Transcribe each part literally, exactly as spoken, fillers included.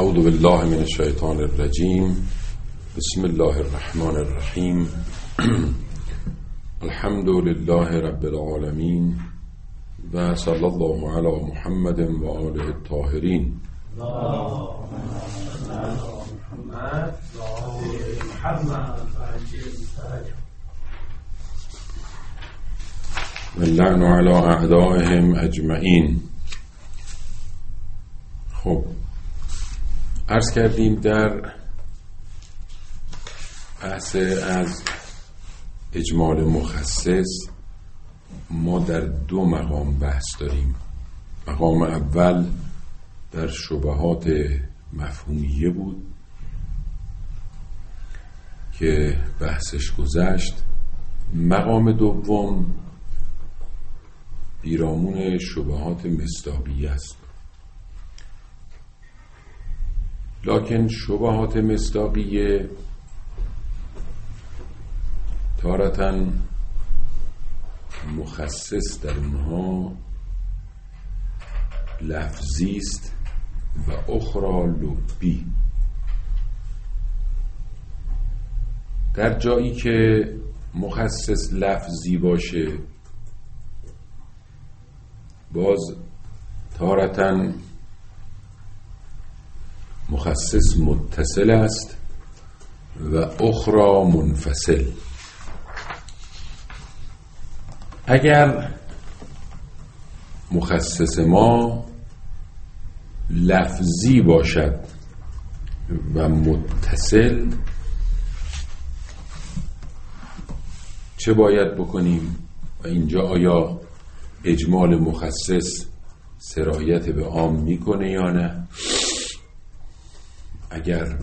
اعوذ بالله من الشیطان الرجیم. بسم الله الرحمن الرحیم. الحمد لله رب العالمین و صلی الله علی محمد و آله الطاهرین. و اللعن علی اعدائهم اجمعین. خب عرض کردیم در بحث از اجمال مخصص ما در دو مقام بحث داریم. مقام اول در شبهات مفهومیه بود که بحثش گذشت. مقام دوم پیرامون شبهات مصداقیه است. لکن شبهات مصداقیه تارتاً مخصص در اونها لفظی است و اخرى لبی. در جایی که مخصص لفظی باشه باز تارتاً مخصص متصل است و اخرى منفصل. اگر مخصص ما لفظی باشد و متصل چه باید بکنیم؟ و اینجا آیا اجمال مخصص سرایت به عام میکنه یا نه؟ اگر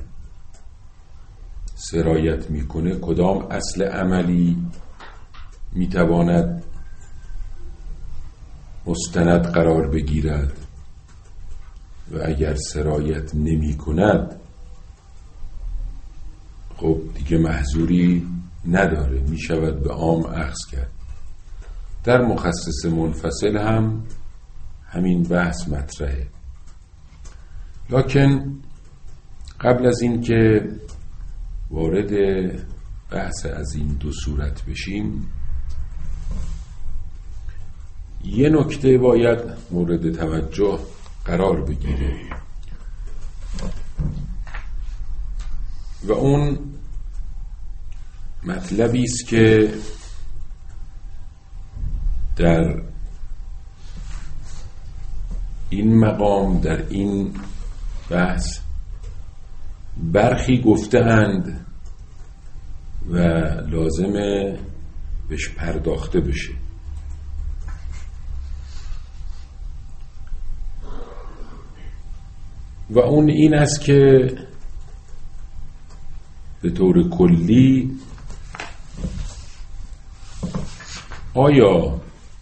سرایت میکنه کدام اصل عملی میتواند مستند قرار بگیرد و اگر سرایت نمی کند خب دیگه محظوری نداره، می شود به عام اخذ کرد. در مخصص منفصل هم همین بحث مطرحه. لکن قبل از این که وارد بحث از این دو صورت بشیم یه نکته باید مورد توجه قرار بگیره و اون مطلبی است که در این مقام در این بحث برخی گفته‌اند و لازمه بهش پرداخته بشه. و اون این است که به طور کلی آیا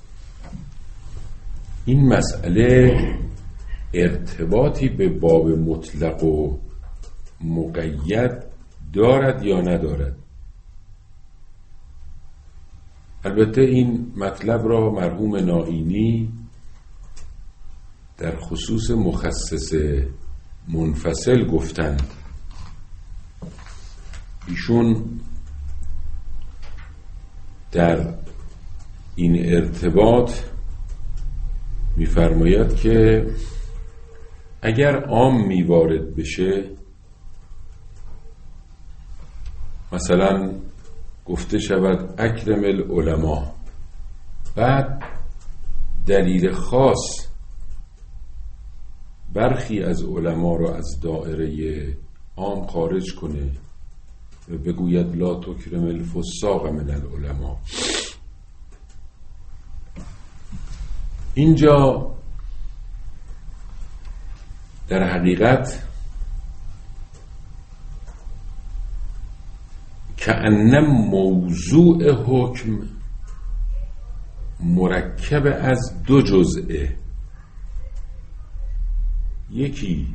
این مسئله ارتباطی به باب مطلق و مقید دارد یا ندارد؟ البته این مطلب را مرحوم نائینی در خصوص مخصص منفصل گفتند. ایشون در این ارتباط می‌فرماید که اگر عام میوارد بشه، مثلا گفته شود اکرم العلماء، بعد دلیل خاص برخی از علما را از دائره عام خارج کنه و بگوید لا تکرم الفساق من العلماء، اینجا در حقیقت کأن موضوع حکم مرکب از دو جزئه، یکی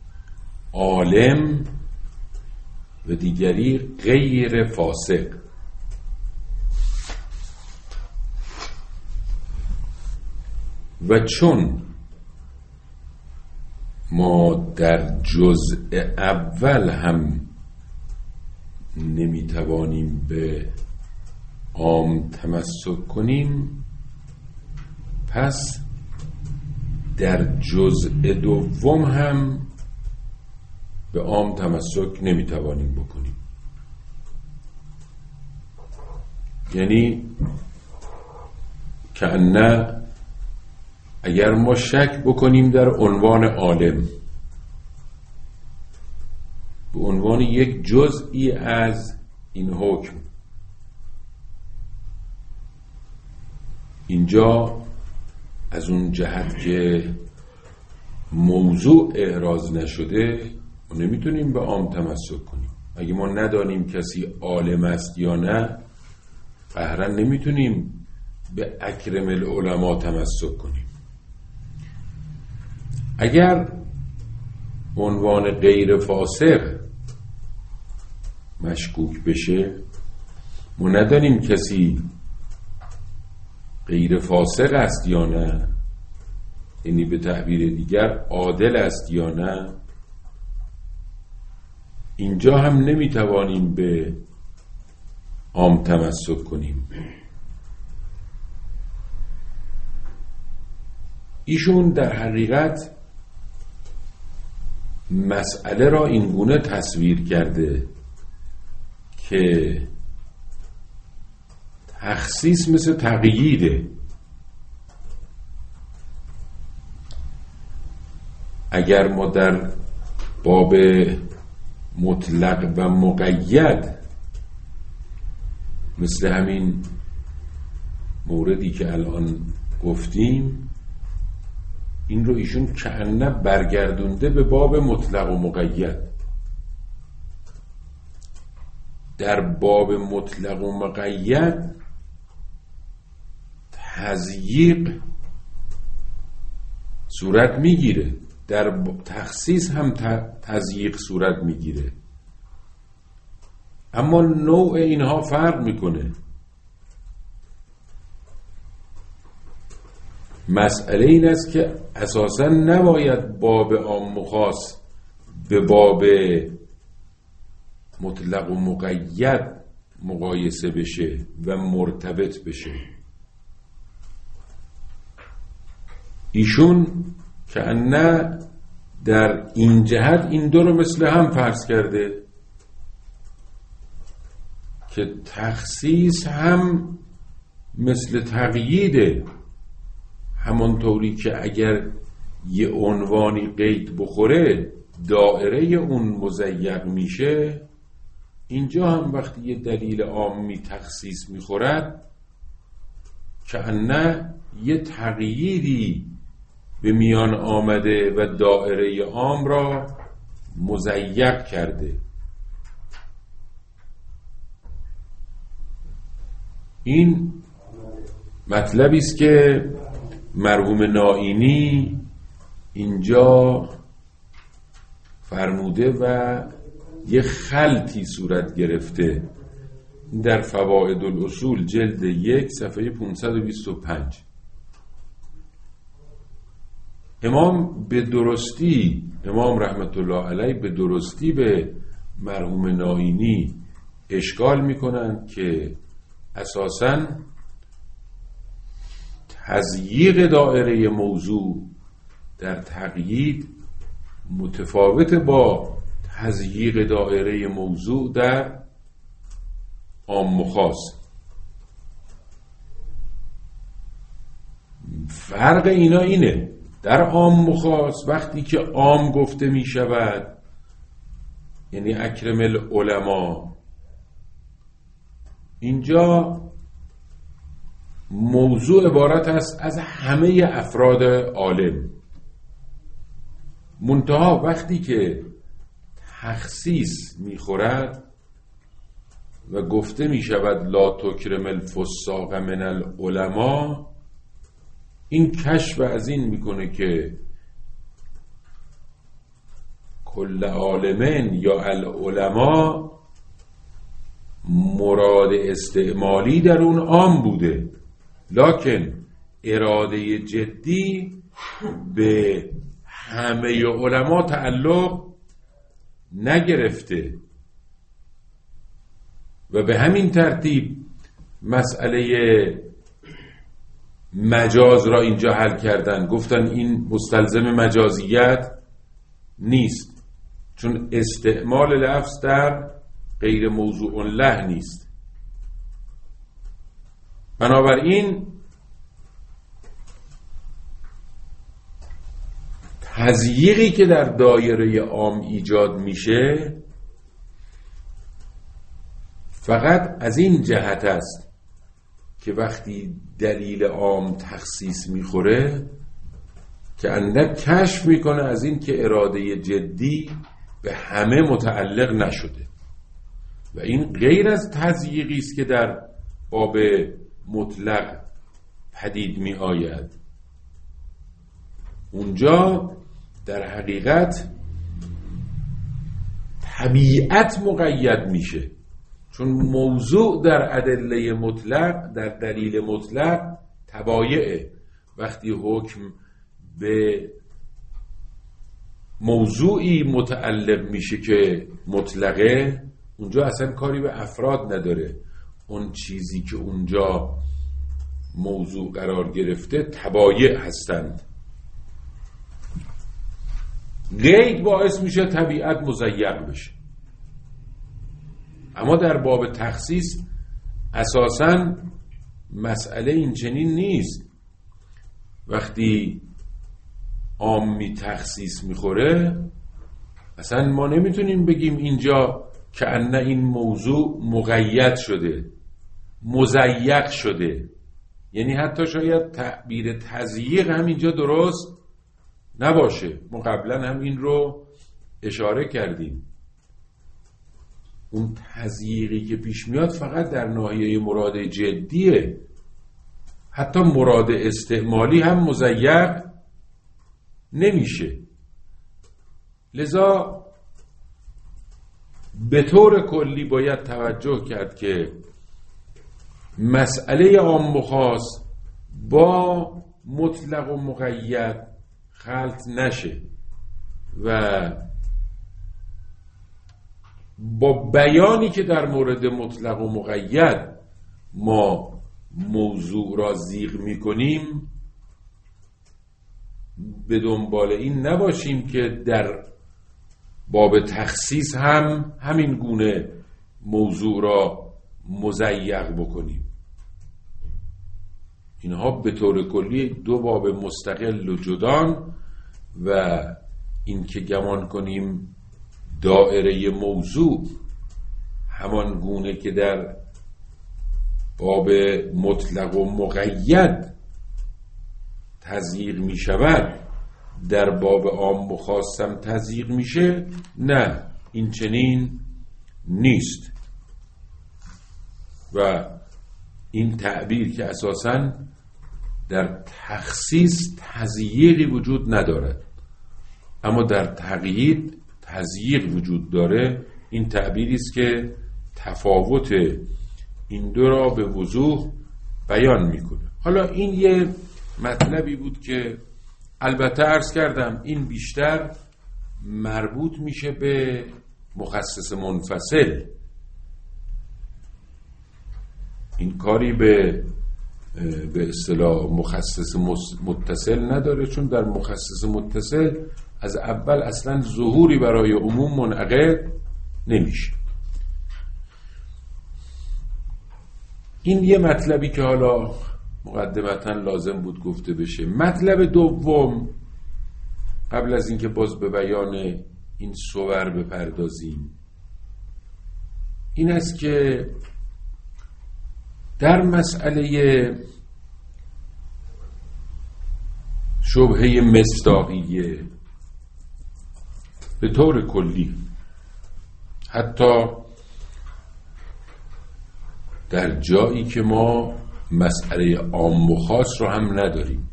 عالم و دیگری غیر فاسق. و چون ما در جزء اول هم نمیتوانیم به عام تمسک کنیم، پس در جزء دوم هم به عام تمسک نمیتوانیم بکنیم. یعنی کأنه اگر ما شک بکنیم در عنوان عالم به عنوان یک جزئی از این حکم، اینجا از اون جهت که موضوع احراز نشده ما نمیتونیم به عام تمسک کنیم. اگه ما ندانیم کسی عالم است یا نه، قهرا نمیتونیم به اکرم العلماء تمسک کنیم. اگر عنوان غیر فاسق مشکوک بشه، ما ندانیم کسی غیر فاسق است یا نه، یعنی به تعبیر دیگر عادل است یا نه، اینجا هم نمیتوانیم به عام تمسک کنیم. ایشون در حقیقت مسئله را این گونه تصویر کرده که تخصیص مثل تقییده. اگر ما در باب مطلق و مقید مثل همین موردی که الان گفتیم، این رو ایشون کأنه برگردونده به باب مطلق و مقید. در باب مطلق و مقید تضییق صورت میگیره، در تخصیص هم تضییق صورت میگیره، اما نوع اینها فرق میکنه. مسئله این است که اساساً نباید باب عام و خاص به باب مطلق و مقید مقایسه بشه و مرتبط بشه. ایشون کأنه در این جهت این دو رو مثل هم فرض کرده که تخصیص هم مثل تقییده. همانطوری که اگر یه عنوانی قید بخوره دایره اون مضیق میشه، اینجا هم وقتی یه دلیل عامی تخصیص میخورد کأنه یه تغییری به میان آمده و دایره عام را مضیق کرده. این مطلبی است که مرحوم نائینی اینجا فرموده و یه خلطی صورت گرفته در فوائد الاصول جلد یک صفحه پانصد و بیست و پنج. امام به درستی امام رحمت الله علیه به درستی به مرحوم نائینی اشکال میکنند که اساساً تضییق دایره موضوع در تقیید متفاوت با تضییق دایره موضوع در عام و خاص. فرق اینا اینه، در عام و خاص وقتی که عام گفته می شود یعنی اکرم العلماء، اینجا موضوع عبارت است از همه افراد عالم. منتها وقتی که تخصیص میخورد و گفته می شود لا تکرم الفساق من العلماء، این کشف از این میکنه که کل عالمین یا العلماء مراد استعمالی در اون عام بوده، لکن اراده جدی به همه علما تعلق نگرفته و به همین ترتیب مسئله مجاز را اینجا حل کردن، گفتن این مستلزم مجازیت نیست چون استعمال لفظ در غیر موضوع له نیست. بنابراین تضییقی که در دایره عام ایجاد میشه فقط از این جهت است که وقتی دلیل عام تخصیص میخوره که اندک کشف میکنه از این که اراده جدی به همه متعلق نشده و این غیر از تضییقی است که در باب مطلق پدید می آید. اونجا در حقیقت طبیعت مقید میشه چون موضوع در ادله مطلق، در دلیل مطلق تبایعه. وقتی حکم به موضوعی متعلق میشه که مطلقه، اونجا اصلا کاری به افراد نداره. اون چیزی که اونجا موضوع قرار گرفته تبایع هستند. قید باعث میشه طبیعت مضیق بشه. اما در باب تخصیص اساساً مسئله این چنین نیست. وقتی عامی تخصیص میخوره اصلا ما نمیتونیم بگیم اینجا که ان این موضوع مقید شده، مضیق شده. یعنی حتی شاید تعبیر تضییق هم اینجا درست نباشه. ما قبلا هم این رو اشاره کردیم. اون تضییقی که پیش میاد فقط در ناحیه مراد جدیه. حتی مراد استعمالی هم مضیق نمیشه. لذا به طور کلی باید توجه کرد که مسئله عام و خاص با مطلق و مقید خلط نشه و با بیانی که در مورد مطلق و مقید ما موضوع را زیغ میکنیم به دنبال این نباشیم که در باب تخصیص هم همین گونه موضوع را مضیق بکنیم. اینها به طور کلی دو باب مستقل و جدان و این که گمان کنیم دائره موضوع همان گونه که در باب مطلق و مقید تضییق می شود در باب عام و خاصم تضییق میشه، نه، این چنین نیست. و این تعبیر که اساساً در تخصیص تضییقی وجود ندارد اما در تقیید تضییق وجود داره، این تعبیری است که تفاوت این دو را به وضوح بیان میکنه. حالا این یه مطلبی بود که البته عرض کردم این بیشتر مربوط میشه به مخصص منفصل. این کاری به به اصطلاح مخصص متصل نداره، چون در مخصص متصل از اول اصلا ظهوری برای عموم منعقد نمیشه. این یه مطلبی که حالا مقدمتا لازم بود گفته بشه. مطلب دوم قبل از اینکه باز به بیان این صور بپردازیم این است که در مسئله شبهه مصداقیه به طور کلی حتی در جایی که ما مسئله عام و خاص رو هم نداریم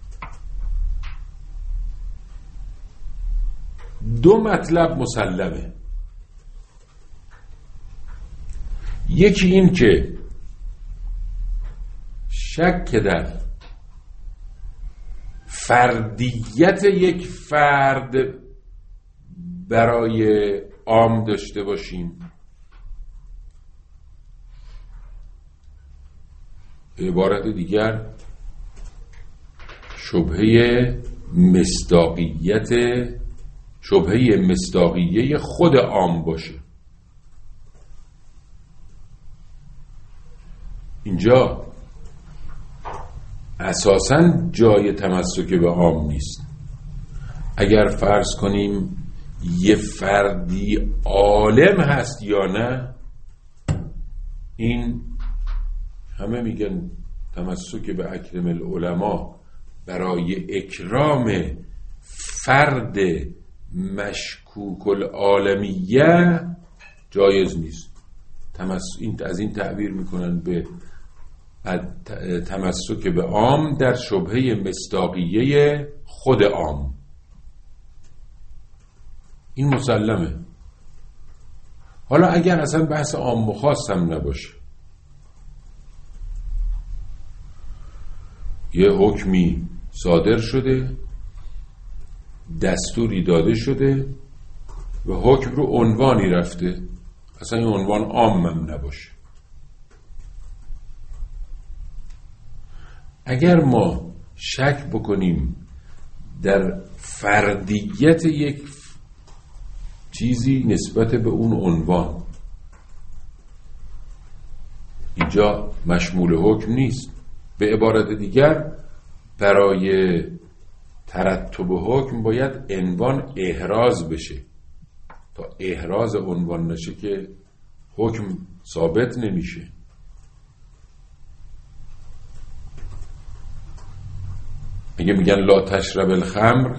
دو مطلب مسلمه. یکی این که شک در فردیت یک فرد برای عام داشته باشیم. به عبارت دیگر شبهه مصداقیت شبهه مصداقیه خود عام باشه. اینجا اساساً جای تمسک به عام نیست. اگر فرض کنیم یه فردی عالم هست یا نه، این همه میگن تمسک به اکرم العلماء برای اکرام فرد مشکوک العالمیه جایز نیست. این از این تعبیر میکنن به تمسک به عام در شبهه مصداقیه خود عام. این مسلمه. حالا اگر اصلا بحث عام و خاص هم نباشه، یه حکمی صادر شده، دستوری داده شده و حکم رو عنوانی رفته، اصلا این عنوان عام هم نباشه. اگر ما شک بکنیم در فردیت یک چیزی نسبت به اون عنوان، اینجا مشمول حکم نیست. به عبارت دیگر برای ترتب حکم باید عنوان احراز بشه. تا احراز عنوان نشه که حکم ثابت نمیشه. اگه میگن لا تشرب الخمر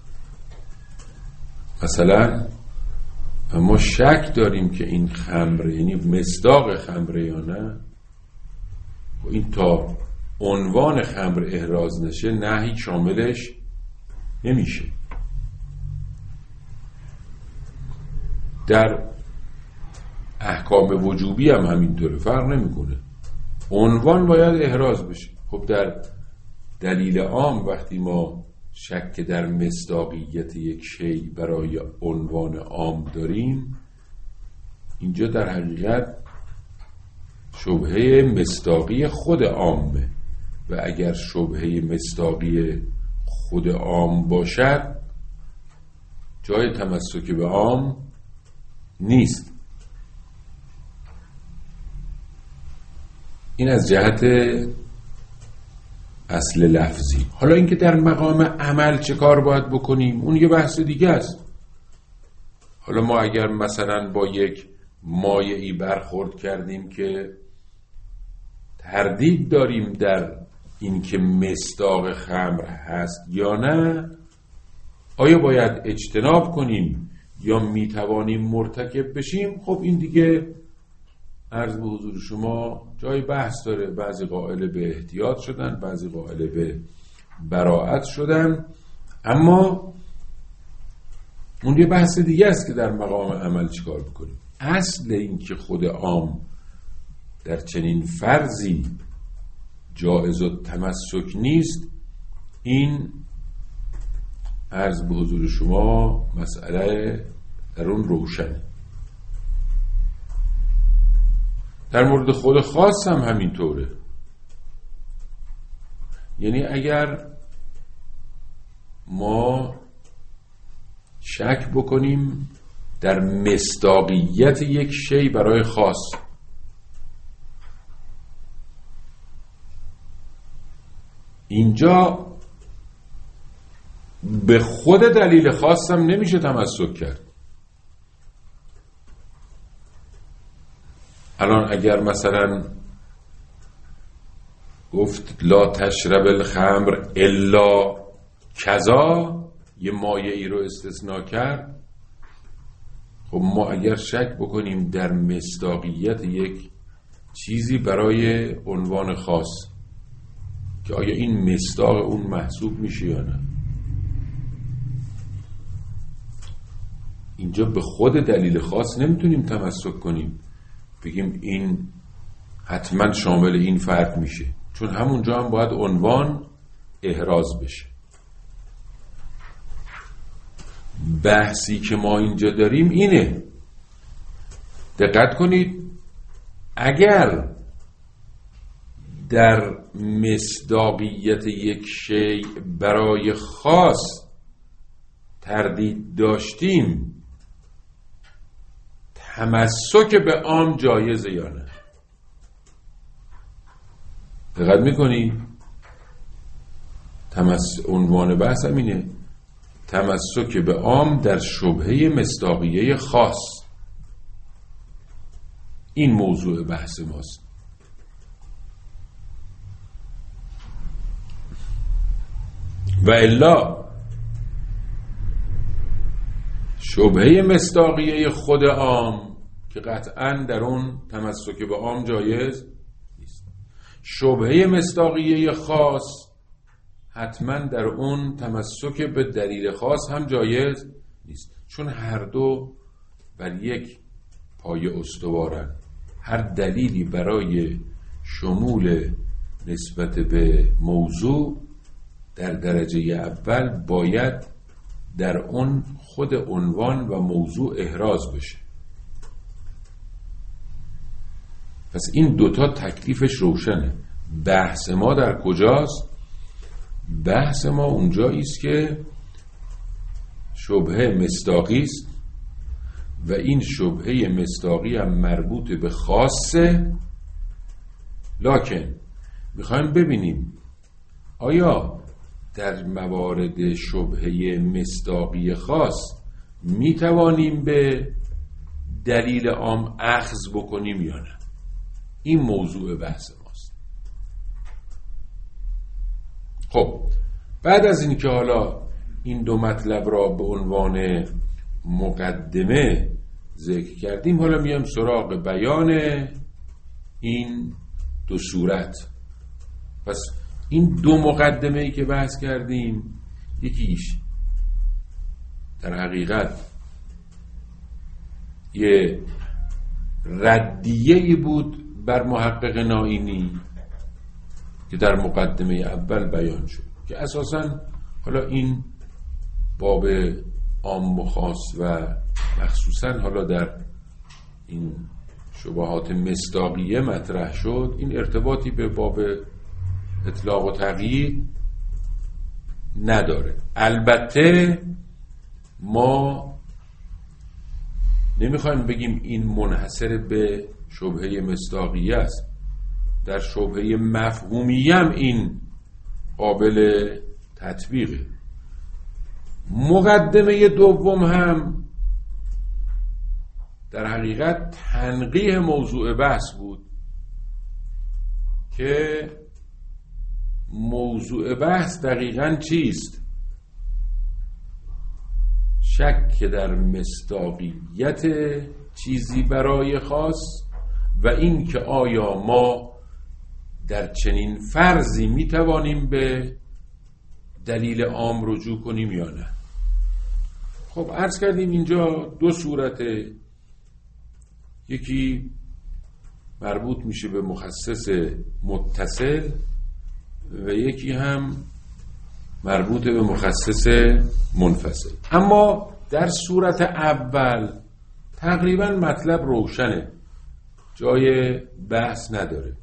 مثلا، ما شک داریم که این خمر یعنی مصداق خمره یا نه، و این تا عنوان خمر احراز نشه نهی شاملش نمیشه. در احکام وجوبی هم همینطوره، فرق نمیکنه، عنوان باید احراز بشه. خب در دلیل عام وقتی ما شک در مصداقیت یک شی برای عنوان عام داریم، اینجا در حقیقت شبهه مصداقی خود عامه و اگر شبهه مصداقی خود عام باشد جای تمسک به عام نیست. این از جهت اصل لفظی. حالا اینکه در مقام عمل چه کار باید بکنیم اون یه بحث دیگه است. حالا ما اگر مثلا با یک مایعی برخورد کردیم که تردید داریم در این که مصداق خمر هست یا نه، آیا باید اجتناب کنیم یا میتوانیم مرتکب بشیم؟ خب این دیگه عرض به حضور شما جای بحث داره. بعضی قائل به احتیاط شدن، بعضی قائل به براءت شدن، اما اون یه بحث دیگه است که در مقام عمل چیکار بکنیم. اصل این که خود عام در چنین فرضی جائز و تمسک نیست، این عرض به حضور شما مسئله در اون روشنه. در مورد خود خاص هم همینطوره. یعنی اگر ما شک بکنیم در مصداقیت یک شی برای خاص، اینجا به خود دلیل خاص هم نمیشه تمسک کرد. الان اگر مثلا گفت لا تشرب الخمر الا کذا، یه مایعی رو استثناء کرد، خب ما اگر شک بکنیم در مصداقیت یک چیزی برای عنوان خاص که آیا این مصداق اون محسوب میشه یا نه، اینجا به خود دلیل خاص نمیتونیم تمسک کنیم بگیم این حتما شامل این فرد میشه، چون همونجا هم باید عنوان احراز بشه. بحثی که ما اینجا داریم اینه. دقت کنید، اگر در مصداقیت یک شیء برای خاص تردید داشتیم، تمسک به عام جایزه یا نه؟ دقت میکنی؟ تمس... عنوان بحث اینه، تمسک به عام در شبهه مصداقیه خاص. این موضوع بحث ماست. و الا شبهه مصداقیه خود عام که قطعاً در اون تمسک به عام جایز نیست، شبهه مصداقیه خاص حتما در اون تمسک به دلیل خاص هم جایز نیست، چون هر دو بر یک پایه استوارن. هر دلیلی برای شمول نسبت به موضوع در درجه اول باید در اون خود عنوان و موضوع احراز بشه. پس این دوتا تکلیفش روشنه. بحث ما در کجاست؟ بحث ما اونجایی است که شبهه مصداقی است و این شبهه مصداقی هم مربوط به خاصه، لکن میخوایم ببینیم آیا در موارد شبهه مصداقی خاص میتوانیم به دلیل عام اخذ بکنیم یا نه؟ این موضوع بحث ماست. خب بعد از این که حالا این دو مطلب را به عنوان مقدمه ذکر کردیم، حالا میام سراغ بیان این دو صورت. پس این دو مقدمه ای که بحث کردیم، یکیش در حقیقت یه ردیه‌ای بود بر محقق نائینی که در مقدمه اول بیان شد، که اساساً حالا این باب عام و خاص و مخصوصاً حالا در این شبهات مصداقیه مطرح شد، این ارتباطی به باب اطلاق و تقیید نداره. البته ما نمیخوایم بگیم این منحصر به شبهه مصداقیه است، در شبهه مفهومیه هم این قابل تطبیقه. مقدمه دوم هم در حقیقت تنقیح موضوع بحث بود که موضوع بحث دقیقاً چیست؟ شک در مصداقیت چیزی برای خاص و این که آیا ما در چنین فرضی میتوانیم به دلیل عام رجوع کنیم یا نه. خب عرض کردیم اینجا دو صورته، یکی مربوط میشه به مخصص متصل و یکی هم مربوط به مخصص منفصل. اما در صورت اول تقریبا مطلب روشنه، جای بحث نداره.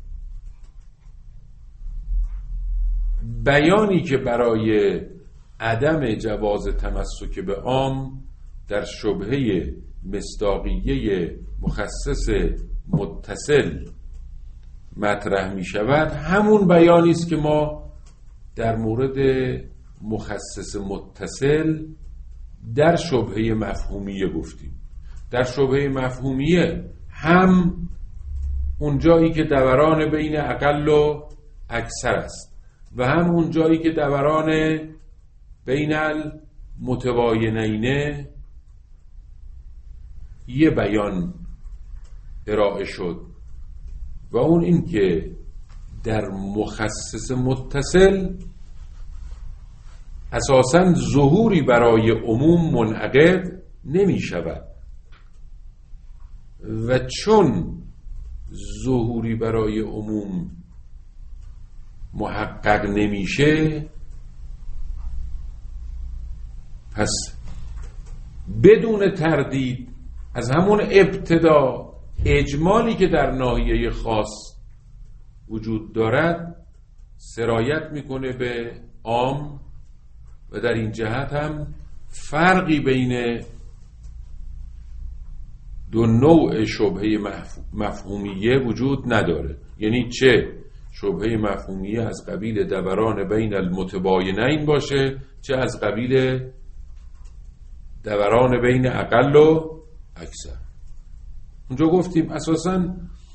بیانی که برای عدم جواز تمسک به عام در شبهه مصداقیه مخصص متصل مطرح می شود، همون بیانی است که ما در مورد مخصص متصل در شبهه مفهومیه گفتیم. در شبهه مفهومیه هم اون جایی که دوران بین اقل و اکثر است و هم اون جایی که دوران بین المتباینین یه بیان ارائه شد و اون این که در مخصص متصل اساساً ظهوری برای عموم منعقد نمی شود و چون ظهوری برای عموم محقق نمیشه، پس بدون تردید از همون ابتدا اجمالی که در ناحیه خاص وجود دارد سرایت میکنه به عام و در این جهت هم فرقی بین دو نوع شبهه مفهومیه وجود نداره. یعنی چه شبهه مفهومیه از قبیل دوران بین المتباینین باشه، چه از قبیل دوران بین اقل و اکثر. اونجا گفتیم اساساً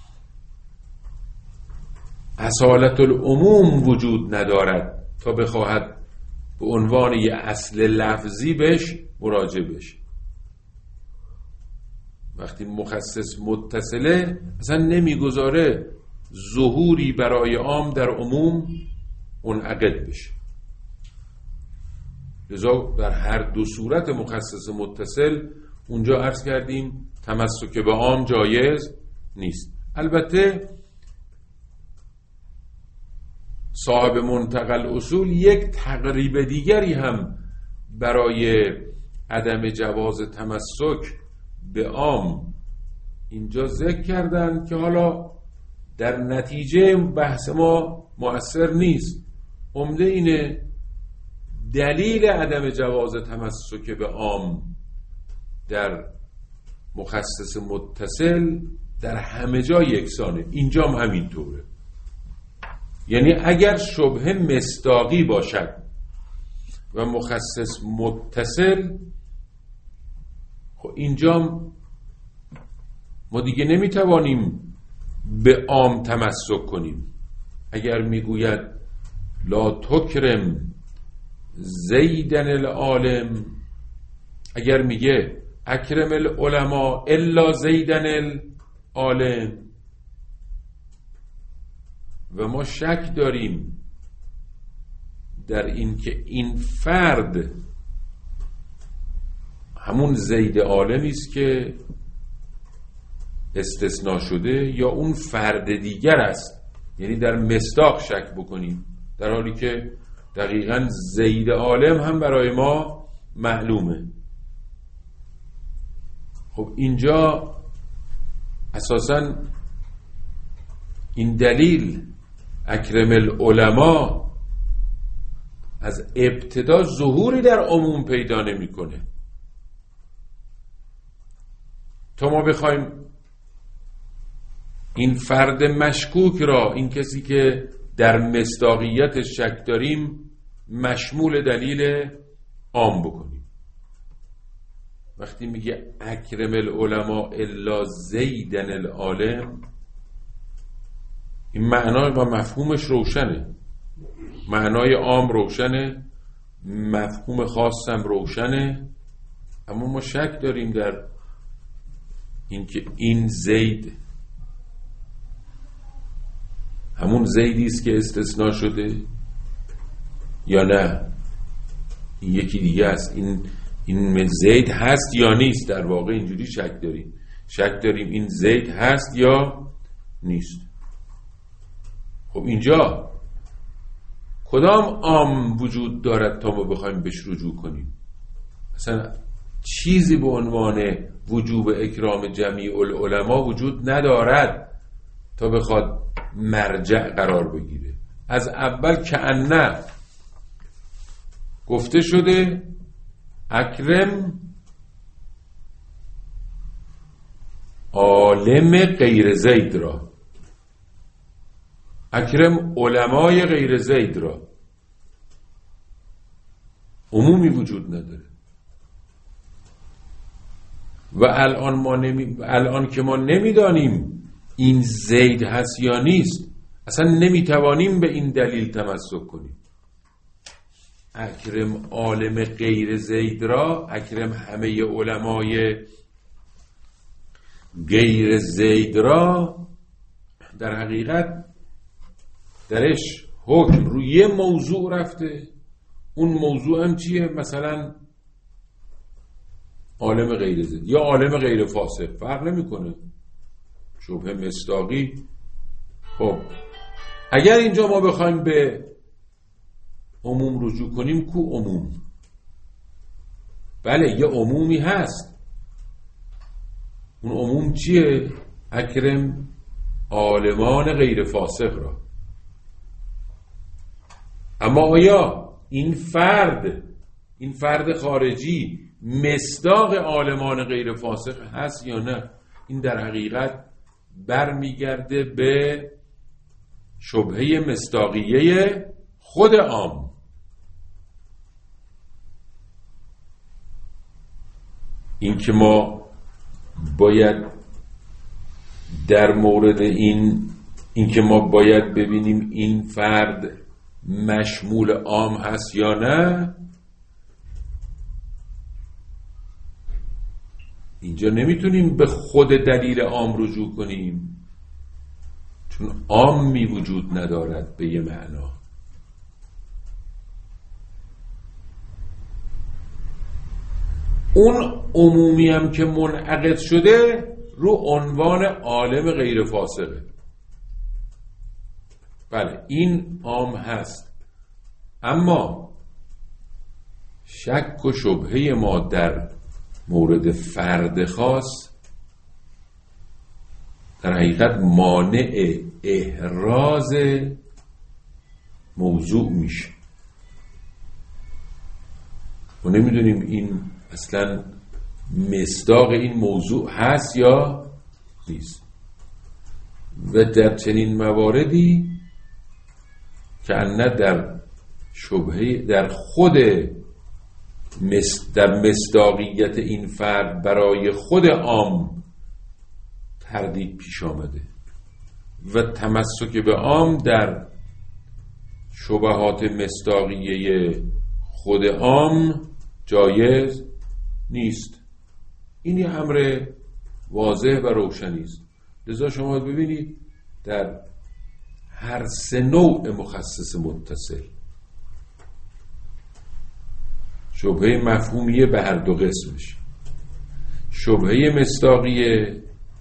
اصالت العموم وجود ندارد تا بخواهد به عنوان یه اصل لفظی بهش مراجعه بشه. وقتی مخصص متصله اصلا نمیگذاره ظهوری برای عام در عموم منعقد بشه. لذا در هر دو صورت مخصص متصل اونجا عرض کردیم تمسک به عام جایز نیست. البته صاحب منتقل اصول یک تقریب دیگری هم برای عدم جواز تمسک به عام اینجا ذکر کردن که حالا در نتیجه بحث ما مؤثر نیست. عمده اینه دلیل عدم جواز تمسک به عام در مخصص متصل در همه جا یکسانه، اینجا هم همینطوره. یعنی اگر شبهه مصداقی باشد و مخصص متصل، خب اینجا ما دیگه نمیتوانیم به عام تمسک کنیم. اگر میگوید لا تکرم زیدن العالم، اگر میگه اکرم العلماء الا زیدن العالم و ما شک داریم در این که این فرد همون زید عالمی است که استثناء شده یا اون فرد دیگر است، یعنی در مصداق شک بکنیم، در حالی که دقیقاً زید عالم هم برای ما معلومه. خب اینجا اساساً این دلیل اکرم العلماء از ابتدا ظهوری در عموم پیدا نمی‌کنه. تا ما بخوایم این فرد مشکوک را، این کسی که در مصداقیت شک داریم، مشمول دلیل عام بکنیم. وقتی میگه اکرم العلماء الا زیدن العالم، این معنای و مفهومش روشنه، معنای عام روشنه، مفهوم خاصم روشنه، اما ما شک داریم در اینکه این زید همون زیدی است که استثناء شده یا نه این یکی دیگه است. این این زید هست یا نیست؟ در واقع اینجوری شک داریم شک داریم این زید هست یا نیست. خب اینجا کدام عام وجود دارد تا ما بخوایم بهش رجوع کنیم؟ مثلا چیزی به عنوان وجوب اکرام جمیع العلماء وجود ندارد تا بخواد مرجع قرار بگیره. از اول کأنه گفته شده اکرم عالم غیر زید را، اکرم علمای غیر زید را. عمومی وجود نداره. و الان ما نمی... الان که ما نمیدانیم این زید هست یا نیست، اصلا نمیتوانیم به این دلیل تمسک کنیم. اکرم عالم غیر زید را، اکرم همه علمای غیر زید را، در حقیقت درش حکم روی یه موضوع رفته. اون موضوع هم چیه؟ مثلا عالم غیر زید یا عالم غیر فاسق، فرق نمیکنه، شبهه مصداقی. خب اگر اینجا ما بخوایم به عموم رجوع کنیم، کو عموم؟ بله یه عمومی هست. اون عموم چیه؟ اکرم عالمان غیر فاسق را. اما آیا این فرد، این فرد خارجی مصداق عالمان غیر فاسق هست یا نه؟ این در حقیقت برمیگرده به شبهه مصداقیه خود عام. این که ما باید در مورد این این که ما باید ببینیم این فرد مشمول عام هست یا نه، اینجا نمیتونیم به خود دلیل عام رجوع کنیم، چون عامی وجود ندارد به یه معنا. اون عمومی هم که منعقد شده رو عنوان عالم غیر فاسقه. بله این عام هست، اما شک و شبهه ما در مورد فرد خاص در حقیقت مانع احراز موضوع میشه. ما نمیدونیم این اصلا مصداق این موضوع هست یا نیست. و در چنین مواردی که نه در شبهه در خود در مصداقیت این فرد برای خود عام تردید پیش آمده و تمسک به عام در شبهات مصداقیه خود عام جایز نیست. این یه امر واضح و روشنی است. لذا شما ببینید در هر سه نوع مخصص متصل شبهه مفهومیه به هر دو قسمش، شبهه مصداقیه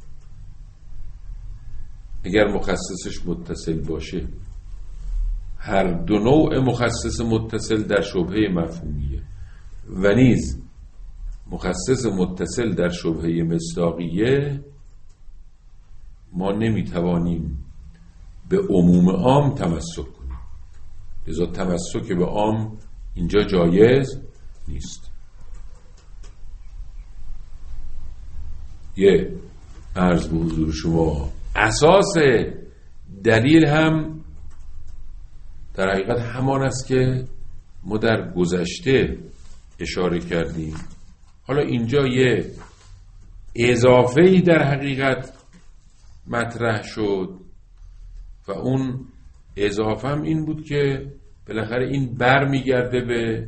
اگر مخصصش متصل باشه، هر دو نوع مخصص متصل در شبهه مفهومیه، و نیز مخصص متصل در شبهه مصداقیه ما نمیتوانیم به عموم عام تمسک کنیم، لذا تمسک به عام اینجا جایز نیست. یه عرض به حضور شما اساس دلیل هم در حقیقت همان است که ما در گذشته اشاره کردیم. حالا اینجا یه اضافه‌ای در حقیقت مطرح شد و اون اضافه هم این بود که بالاخره این بر میگرده به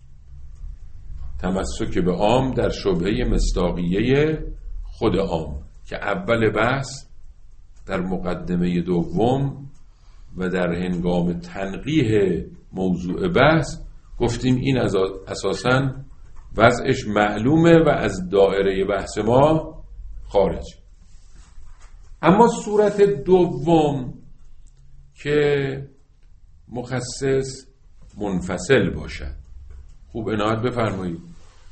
تمسک به عام در شبهه مصداقیه خود عام که اول بحث در مقدمه دوم و در هنگام تنقیح موضوع بحث گفتیم این اساساً وضعش معلومه و از دایره بحث ما خارج. اما صورت دوم که مخصص منفصل باشد، خوب عنایت بفرمایید.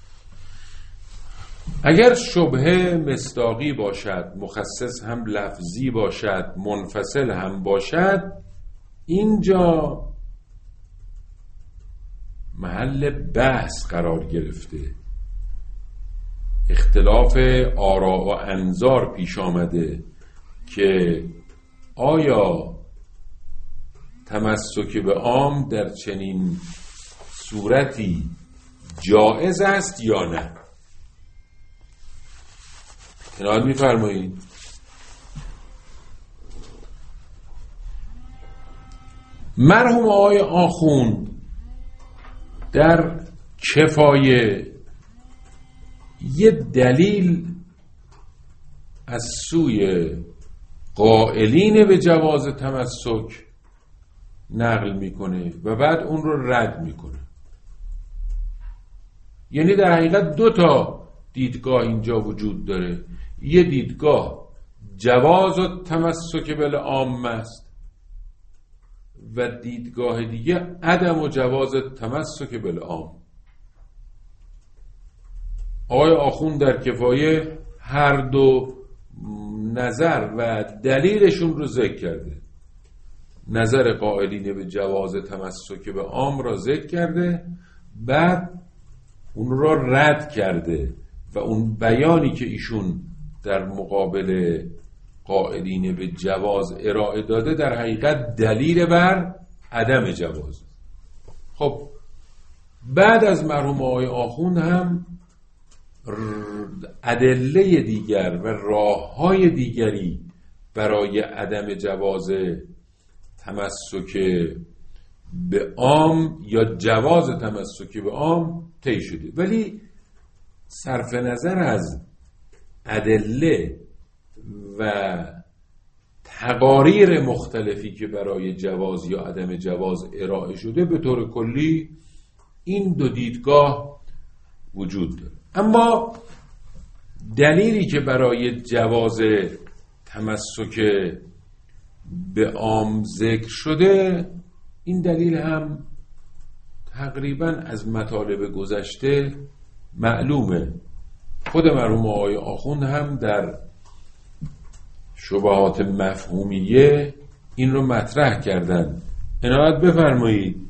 اگر شبهه مصداقی باشد، مخصص هم لفظی باشد، منفصل هم باشد، اینجا محل بحث قرار گرفته، اختلاف آراء و انظار پیش آمده که آیا تمسک به عام در چنین صورتی جائز است یا نه. عنایت می‌فرمایید. مرحوم آقای آخوند در کفایه یه دلیل از سوی قائلین به جواز تمسک نقل میکنه و بعد اون رو رد میکنه. یعنی در حقیقت دو تا دیدگاه اینجا وجود داره. یه دیدگاه جواز و تمسک بالعام است و دیدگاه دیگه عدم و جواز تمسک بالعام. آقای آخوند در کفایه هر دو نظر و دلیلشون رو ذکر کرده. نظر قائلین به جواز تمسک به عام را ذکر کرده، بعد اون را رد کرده و اون بیانی که ایشون در مقابل قائلین به جواز ارائه داده در حقیقت دلیل بر عدم جواز. خب بعد از مرحوم آقای آخوند هم ادله دیگر و راه‌های دیگری برای عدم جواز تمسک به عام یا جواز تمسک به عام طی شده، ولی صرف نظر از ادله و تقاریر مختلفی که برای جواز یا عدم جواز ارائه شده، به طور کلی این دو دیدگاه وجود داره. اما دلیلی که برای جواز تمسک به عام ذکر شده، این دلیل هم تقریبا از مطالب گذشته معلومه. خود مرحوم آقای آخوند هم در شبهات مفهومیه این رو مطرح کردن. عنایت بفرمایید،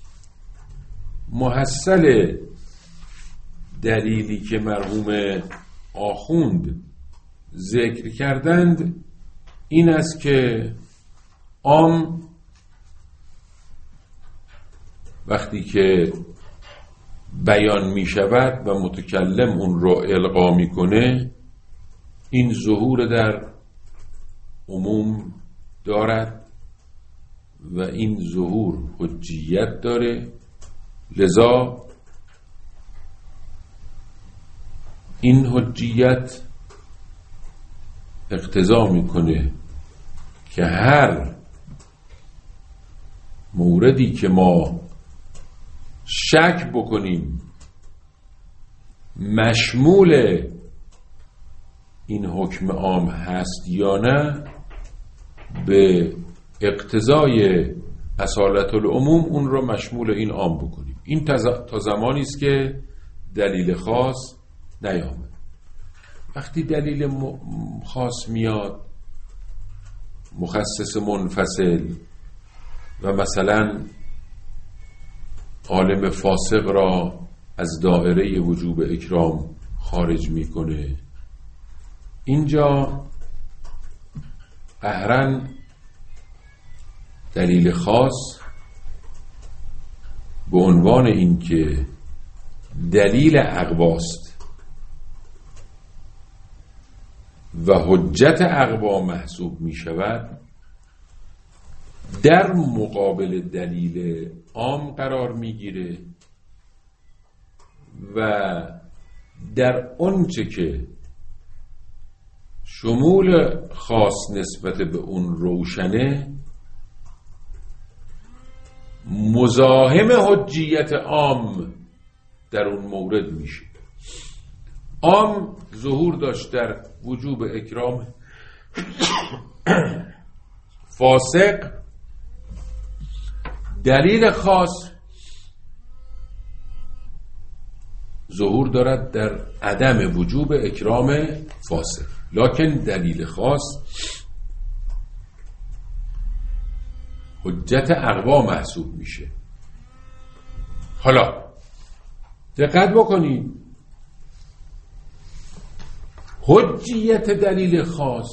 محصل دلیلی که مرحوم آخوند ذکر کردند این است که عام وقتی که بیان می شود و متکلم اون رو القا می کنه، این ظهور در عموم دارد و این ظهور حجیت داره، لذا این حجیت اقتضا میکنه که هر موردی که ما شک بکنیم مشمول این حکم عام هست یا نه، به اقتضای اصالت العموم اون رو مشمول این عام بکنیم. این تا زمانی است که دلیل خاص نیامد. وقتی دلیل خاص میاد، مخصص منفصل، و مثلا عالم فاسق را از دائره وجوب اکرام خارج میکنه، اینجا قهرن دلیل خاص به عنوان این که دلیل اقواست و حجت اقوا محسوب می شود، در مقابل دلیل عام قرار می گیره و در آنچه که شمول خاص نسبت به اون روشنه مزاحم حجیت عام در اون مورد میشه. عام ظهور داشت در وجوب اکرام فاسق، دلیل خاص ظهور دارد در عدم وجوب اکرام فاسق، لکن دلیل خاص حجت اقوا محسوب میشه. حالا دقت بکنید، حجیت دلیل خاص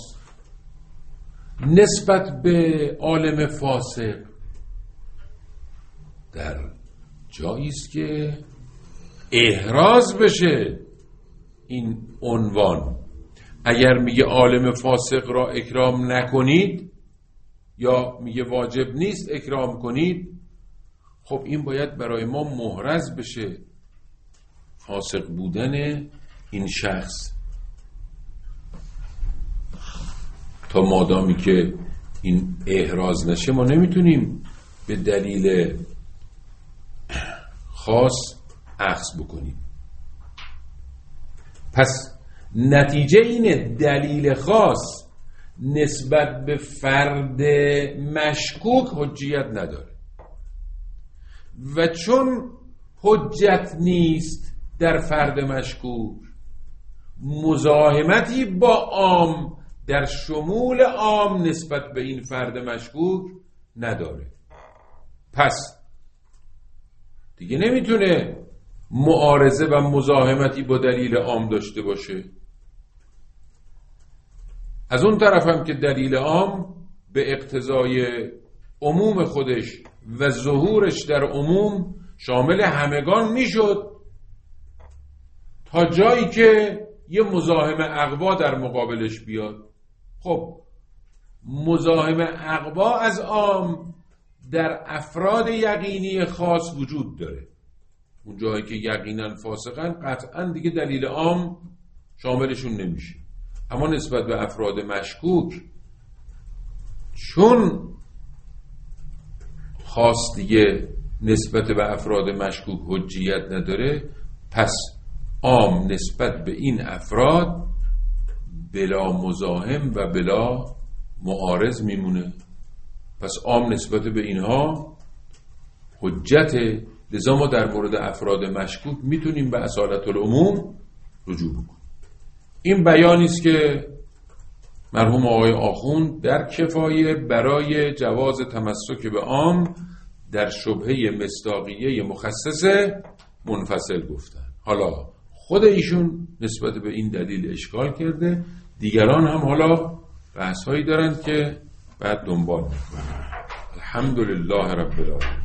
نسبت به عالم فاسق در جایی است که احراز بشه این عنوان. اگر میگه عالم فاسق را اکرام نکنید یا میگه واجب نیست اکرام کنید، خب این باید برای ما محرز بشه فاسق بودن این شخص. تا مادامی که این احراز نشه ما نمیتونیم به دلیل خاص اخذ بکنیم. پس نتیجه اینه دلیل خاص نسبت به فرد مشکوک حجیت نداره و چون حجت نیست در فرد مشکوک، مزاحمتی با عام در شمول عام نسبت به این فرد مشکوک نداره. پس دیگه نمیتونه معارضه و مزاحمتی با دلیل عام داشته باشه. از اون طرف هم که دلیل عام به اقتضای عموم خودش و ظهورش در عموم شامل همگان میشد تا جایی که یه مزاحم اقوا در مقابلش بیاد. خب مزاحم اقوا از عام در افراد یقینی خاص وجود داره. اون جایی که یقینا فاسقن قطعا دیگه دلیل عام شاملشون نمیشه. اما نسبت به افراد مشکوک چون خاص دیگه نسبت به افراد مشکوک حجیت نداره، پس عام نسبت به این افراد بلا مزاحم و بلا معارض میمونه. پس عام نسبت به اینها حجته. لذا ما در مورد افراد مشکوک میتونیم به اصالت العموم رجوع بکنیم. این بیانی است که مرحوم آقای آخوند در کفایه برای جواز تمسک به عام در شبهه مصداقیه مخصص منفصل گفتن. حالا خود ایشون نسبت به این دلیل اشکال کرده، دیگران هم حالا بحث هایی دارند که بعد دنبال میکنن. الحمدلله رب العالمین.